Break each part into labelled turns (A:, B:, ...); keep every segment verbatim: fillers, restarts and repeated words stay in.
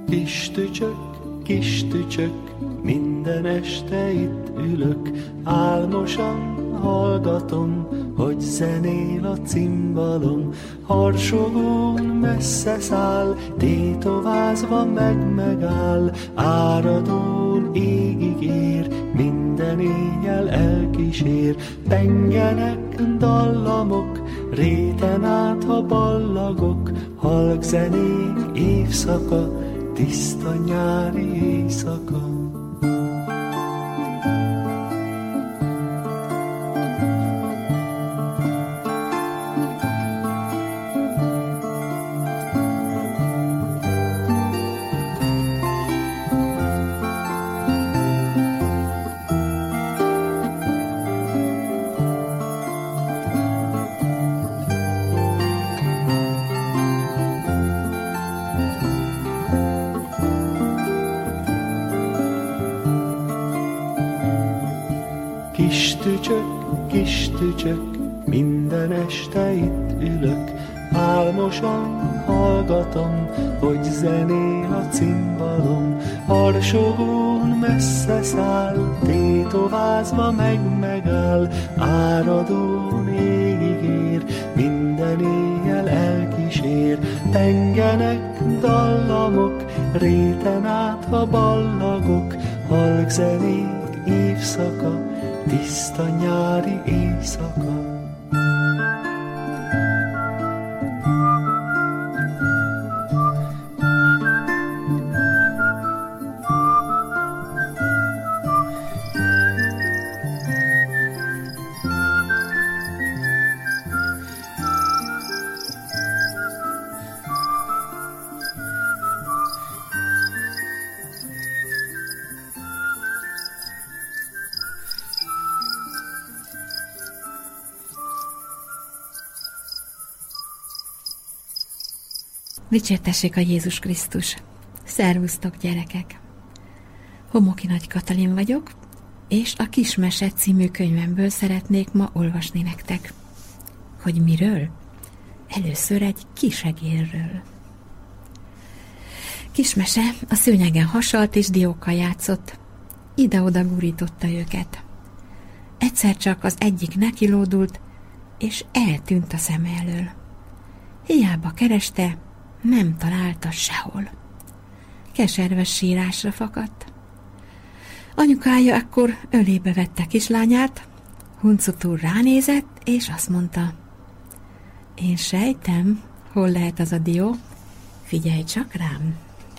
A: Kis tücsök, kis tücsök, minden este itt ülök, álmosan hallgatom, hogy zenél a cimbalom. Harsogón messze száll, tétovázva meg megáll, áradón égig ér, minden éjjel elkísér. Pengenek dallamok, réten át a ballagok, halk zenék évszaka, tiszta nyári éjszaka. Kis tücsök, kis tücsök, minden este itt ülök, álmosan hallgatom, hogy zenél a cimbalom. Harsogón messze száll, tétovázva meg megáll, áradón égig ér, minden éjjel elkísér. Pengenek dallamok, réten át a ballagok, halk zenék évszaka, tiszta nyári éjszaka.
B: Dicsértessék a Jézus Krisztus! Szervusztok, gyerekek! Homoki Nagy Katalin vagyok, és a Kismese című könyvemből szeretnék ma olvasni nektek. Hogy miről? Először egy kisegérről. Kismese a szőnyegen hasalt és diókkal játszott. Ide-oda gurította őket. Egyszer csak az egyik nekilódult, és eltűnt a szeme elől. Hiába kereste, nem találta sehol. Keserves sírásra fakadt. Anyukája ekkor ölébe vette kislányát, huncutul ránézett, és azt mondta: én sejtem, hol lehet az a dió, figyelj csak rám.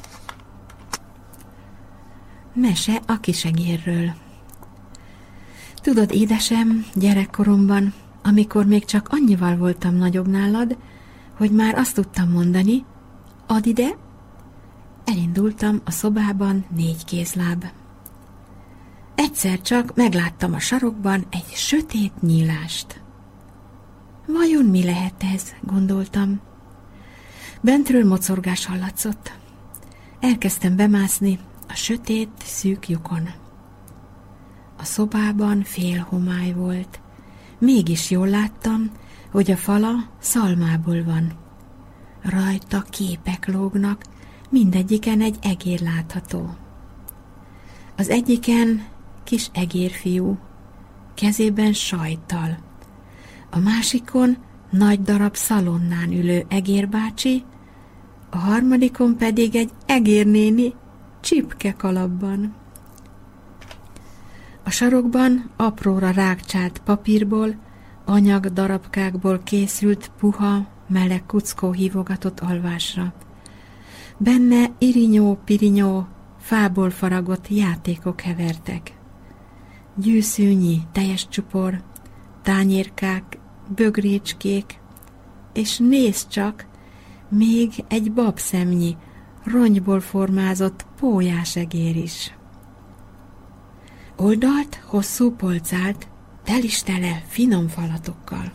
B: Mese a kisegérről. Tudod, édesem, gyerekkoromban, amikor még csak annyival voltam nagyobb nálad, hogy már azt tudtam mondani, add ide, elindultam a szobában négy kézláb. Egyszer csak megláttam a sarokban egy sötét nyílást. Vajon mi lehet ez, gondoltam. Bentről mocorgás hallatszott. Elkezdtem bemászni a sötét, szűk lyukon. A szobában fél homály volt. Mégis jól láttam, hogy a fala szalmából van. Rajta képek lógnak, mindegyiken egy egér látható. Az egyiken kis egérfiú, kezében sajttal. A másikon nagy darab szalonnán ülő egérbácsi, a harmadikon pedig egy egérnéni csipkekalapban. A sarokban apróra rágcsált papírból, anyag darabkákból készült puha, meleg kuckó hívogatott alvásra. Benne irinyó-pirinyó, fából faragott játékok hevertek. Gyűszűnyi teljes csupor, tányérkák, bögrécskék, és nézd csak, még egy babszemnyi, rongyból formázott pólyásegér is. Oldalt hosszú polcált, tel is tele finom falatokkal.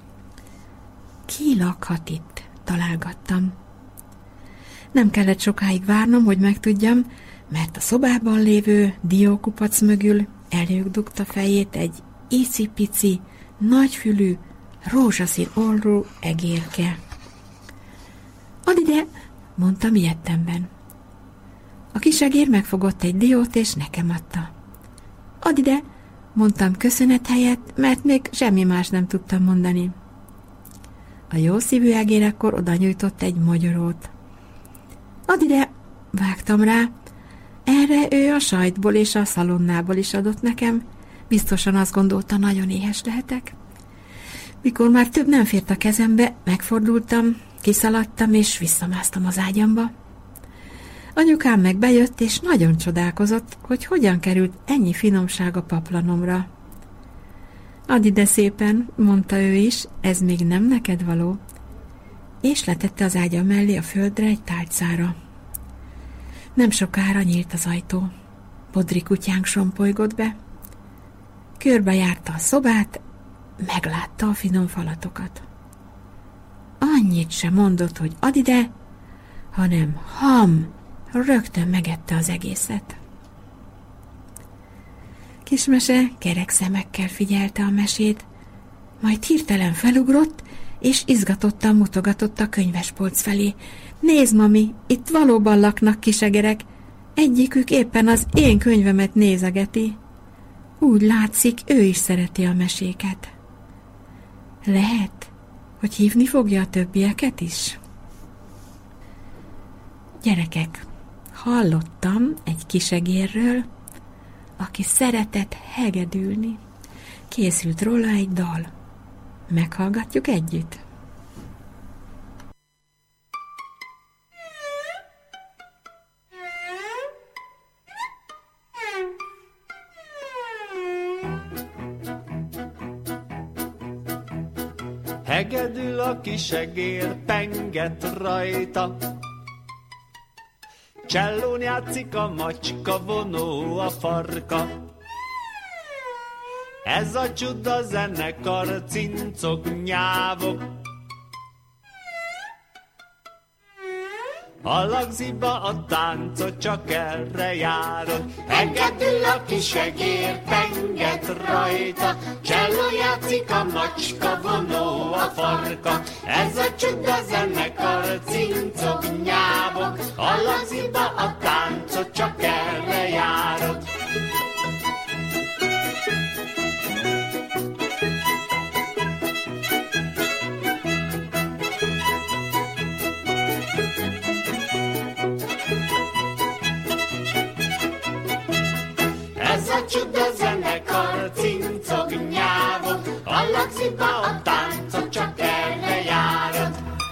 B: Ki lakhat itt? Találgattam. Nem kellett sokáig várnom, hogy megtudjam, mert a szobában lévő diókupac mögül elők dugta fejét egy icipici, nagyfülű, rózsaszín orrú egérke. Add ide, mondtam ilyettemben. A kisegér megfogott egy diót, és nekem adta. Add ide, mondtam köszönet helyett, mert még semmi más nem tudtam mondani. A jó szívű egér ekkor oda nyújtott egy mogyorót. Add ide, vágtam rá. Erre ő a sajtból és a szalonnából is adott nekem. Biztosan azt gondolta, nagyon éhes lehetek. Mikor már több nem fért a kezembe, megfordultam, kiszaladtam és visszamásztam az ágyamba. Anyukám meg bejött, és nagyon csodálkozott, hogy hogyan került ennyi finomság a paplanomra. Add ide szépen, mondta ő is, ez még nem neked való, és letette az ágyam mellé a földre egy tálcára. Nem sokára nyílt az ajtó. Bodri kutyánk sompolygott be. Körbejárta a szobát, meglátta a finom falatokat. Annyit sem mondott, hogy add ide, hanem ham, rögtön megette az egészet. Kismese kerek szemekkel figyelte a mesét, majd hirtelen felugrott, és izgatottan mutogatott a könyvespolc felé. Nézd, mami, itt valóban laknak kisegerek, egyikük éppen az én könyvemet nézegeti. Úgy látszik, ő is szereti a meséket. Lehet, hogy hívni fogja a többieket is? Gyerekek, hallottam egy kisegérről, aki szeretett hegedülni. Készült róla egy dal. Meghallgatjuk együtt?
A: Hegedül a kisegér, penget rajta, csellón játszik a macska, vonó a farka. Ez a csuda zenekar, cincok, nyávok, a lagziba a táncot, csak erre járok. Hegedül a kisegér, penget rajta, cselló játszik a macska, vonó a farka. Ez a csuda zenekar, cincok, nyávok, a lagziba a táncot, csak erre járok. Ez a csuda zenekar, cincok, nyávok, a lagziba a táncot, csak erre járok.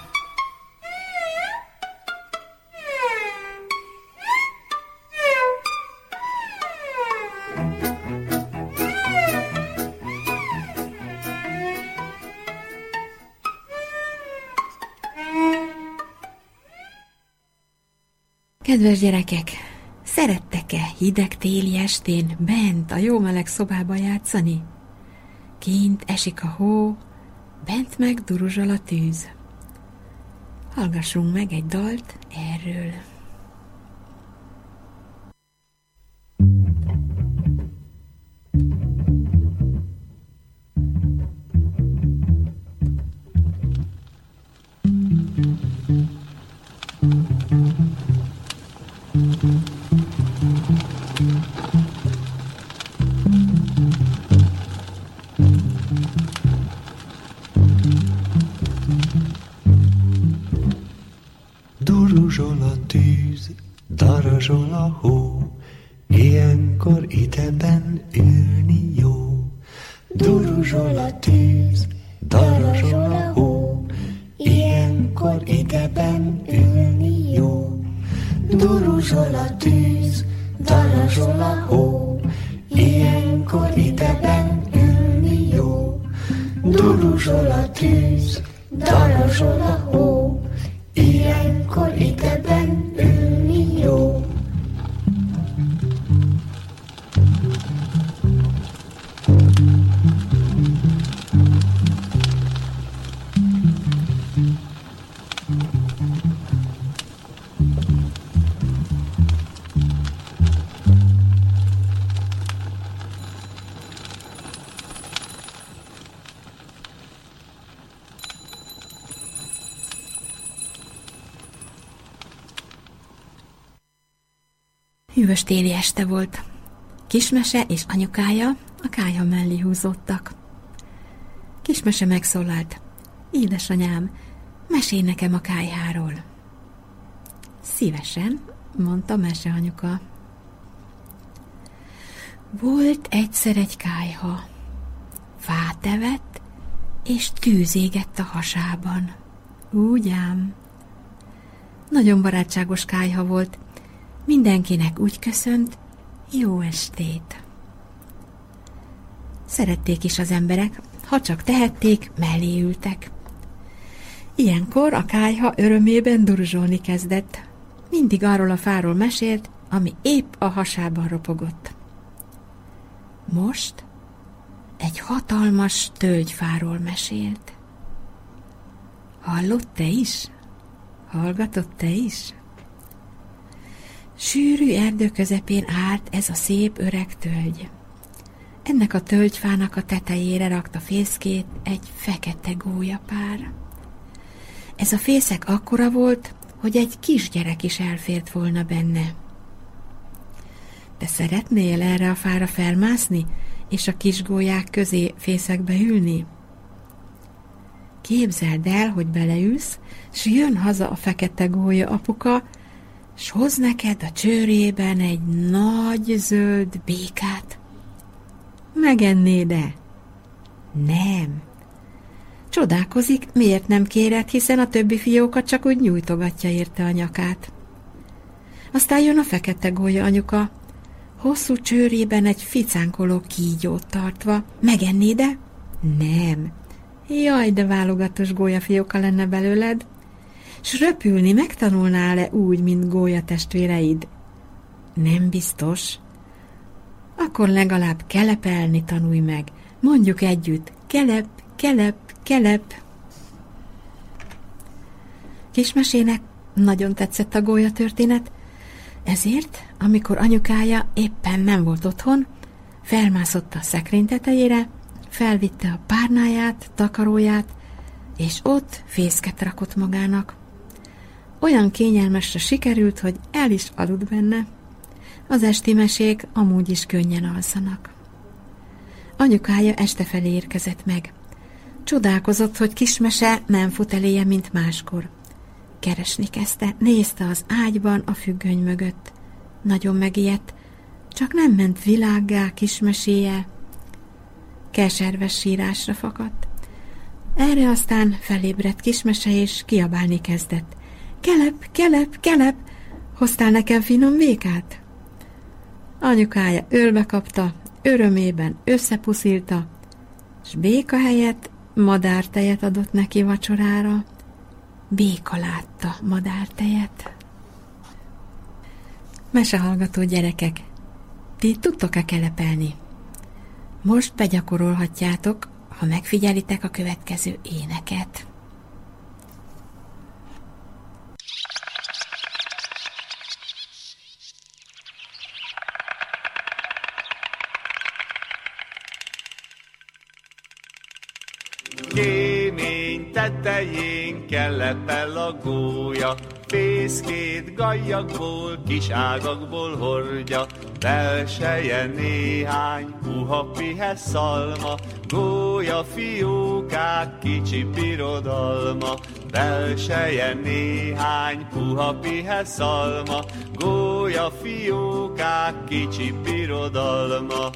B: Kedves gyerekek, szerettek-e hideg téli estén bent a jó meleg szobába játszani? Kint esik a hó, bent meg duruzsol a tűz. Hallgassunk meg egy dalt erről.
A: Duruzsol a tűz, darazsol a hó, ilyenkor ideben ülni jó. Duruzsol a tűz, darazsol a hó, ilyenkor ideben ülni jó. Duruzsol a tűz, darazsol a hó, ilyenkor ideben ülni jó. Duruzsol a tűz, darazsol a hó, ilyenkor ideben ülni jó.
B: Hűvös téli este volt. Kismese és anyukája a kályha mellé húzódtak. Kismese megszólalt: édesanyám, mesélj nekem a kályháról. Szívesen, mondta meseanyuka. Volt egyszer egy kályha. Fát evett, és tűz égett a hasában. Úgy ám. Nagyon barátságos kályha volt. Mindenkinek úgy köszönt: jó estét. Szerették is az emberek, ha csak tehették, mellé ültek. Ilyenkor a kályha örömében durzsolni kezdett. Mindig arról a fáról mesélt, ami épp a hasában ropogott. Most egy hatalmas tölgyfáról mesélt. Hallott te is? Hallgatott te is? Sűrű erdő közepén állt ez a szép öreg tölgy. Ennek a tölgyfának a tetejére rakta fészkét egy fekete gólyapár. Ez a fészek akkora volt, hogy egy kisgyerek is elfért volna benne. Te szeretnél erre a fára felmászni, és a kis gólyák közé fészekbe ülni? Képzeld el, hogy beleülsz, s jön haza a fekete gólya apuka, s hoz neked a csőrében egy nagy zöld békát. Megennéd-e? Nem. Csodálkozik, miért nem kéred, hiszen a többi fiókat csak úgy nyújtogatja érte a nyakát. Aztán jön a fekete gólya anyuka, hosszú csőrében egy ficánkoló kígyót tartva. Megennéd-e? Nem. Jaj, de válogatós gólyafióka lenne belőled. S röpülni megtanulnál-e úgy, mint gólya testvéreid? Nem biztos. Akkor legalább kelepelni tanulj meg. Mondjuk együtt: kelep, kelep, kelep. Kismesének nagyon tetszett a gólya történet, ezért, amikor anyukája éppen nem volt otthon, felmászott a szekrény tetejére, felvitte a párnáját, takaróját, és ott fészket rakott magának. Olyan kényelmesre sikerült, hogy el is aludt benne. Az esti mesék amúgy is könnyen alszanak. Anyukája este felé érkezett meg. Csodálkozott, hogy Kismese nem fut eléje, mint máskor. Keresni kezdte, nézte az ágyban a függöny mögött. Nagyon megijedt, csak nem ment világgá Kismeséje. Keserves sírásra fakadt. Erre aztán felébredt Kismese, és kiabálni kezdett. Kelep, kelep, kelep, hoztál nekem finom békát? Anyukája ölbe kapta, örömében összepuszilta, s béka helyett madártejet adott neki vacsorára. Béka látta madártejet. Mesehallgató gyerekek, ti tudtok-e kelepelni? Most begyakorolhatjátok, ha megfigyelitek a következő éneket.
A: Kémény tetején kelepel a gólya, fészkét gallyakból, kis ágakból hordja, belseje néhány puha pihe szalma, gólya fiókák kicsi birodalma, belseje néhány puha pihe szalma, gólya fiókák kicsi birodalma.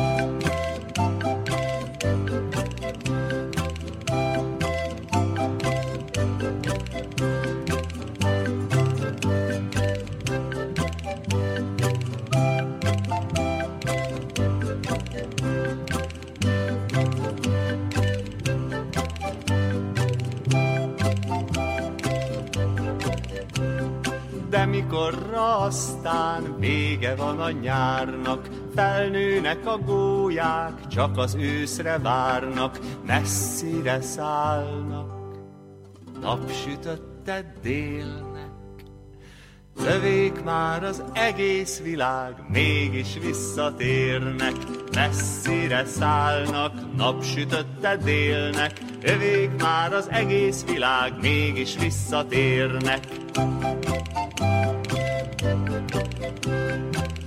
A: De mikorra aztán vége van a nyárnak, felnőnek a gólyák, csak az őszre várnak, messzire szállnak, napsütötte délnek. Lövék már az egész világ, mégis visszatérnek, messzire szállnak, napsütötte délnek. Lövék már az egész világ, mégis visszatérnek.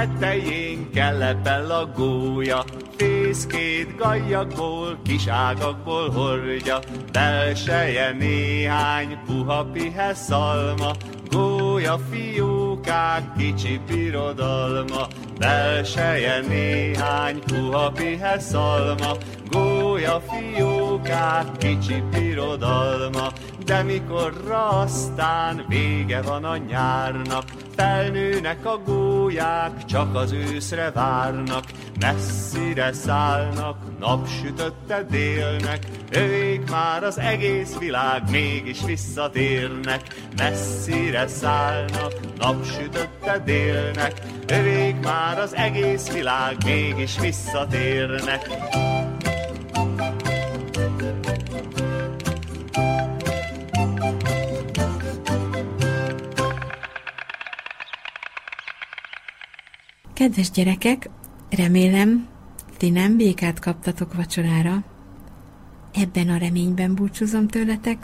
A: tetején kelepel a gólya, fészkét gallyakból, kis ágakból hordja, belseje néhány puha pihe szalma, gólya fiókák kicsi birodalma, belseje néhány puha pihe szalma, gólya fiókák kicsi birodalma. De mikorra aztán vége van a nyárnak, felnőnek a gólyák, csak az őszre várnak, messzire szállnak, napsütötte délnek, ők már az egész világ, mégis visszatérnek, messzire szállnak, napsütötte délnek, ők már az egész világ, mégis visszatérnek.
B: Kedves gyerekek, remélem, ti nem békát kaptatok vacsorára. Ebben a reményben búcsúzom tőletek.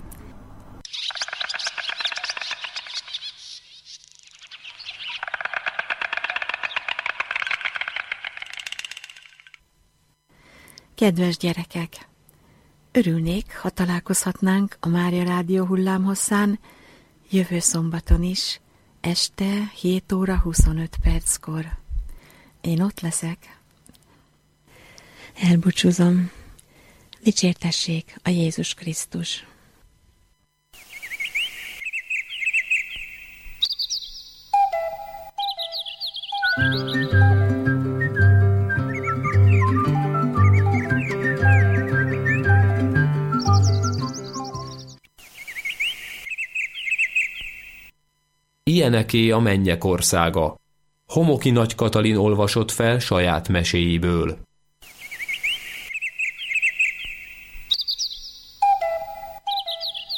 B: Kedves gyerekek, örülnék, ha találkozhatnánk a Mária Rádió hullámhosszán jövő szombaton is, este hét óra huszonöt perckor. Én ott leszek. Elbúcsúzom. Dicsértessék a Jézus Krisztus.
C: Ilyeneké a mennyek országa. Homoki Nagy Katalin olvasott fel saját meséiből.